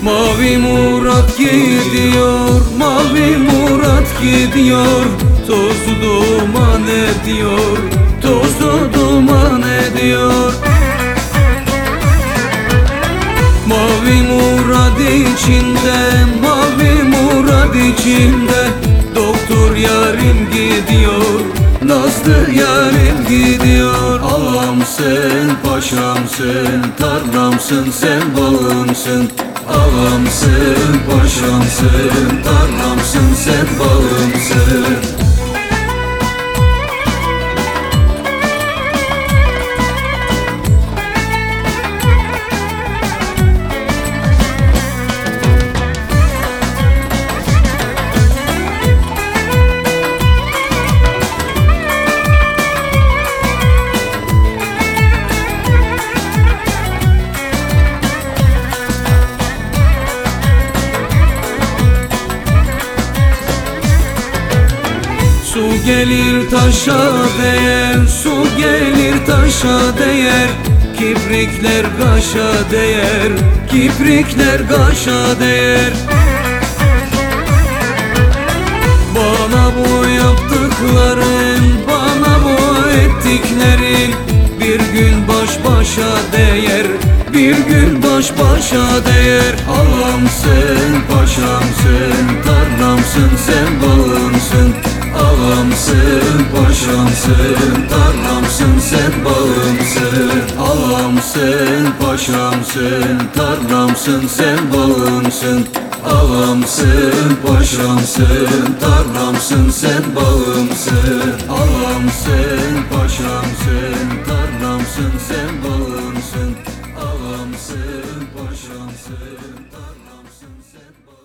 Mavi Murat gidiyor, Mavi Murat gidiyor. Tozu duman ediyor, tozu duman ediyor. Mavi Murat içinde, Mavi Murat içinde. Doktor yarim gidiyor, nazlı yarim gidiyor. Ağamsın, paşamsın, tarlamsın, sen bağımsın. Ağamsın, paşamsın, tarlamsın, sen bağımsın. Su gelir taşa değer, su gelir taşa değer. Kiprikler kaşa değer, kiprikler kaşa değer. Bana bu yaptıkların, bana bu ettiklerin bir gün baş başa değer, bir gün baş başa değer. Ağamsın, paşamsın, tarlamsın, sen bağımsın. Ağamsın, paşamsın, tarlamsın, sen bağımsın. Ağamsın, paşamsın, tarlamsın, sen bağımsın. Ağamsın, paşamsın, tarlamsın, sen bağımsın. Ağamsın, paşamsın, tarlamsın, sen bağımsın. Ağamsın, paşamsın, tarlamsın, sen bağımsın.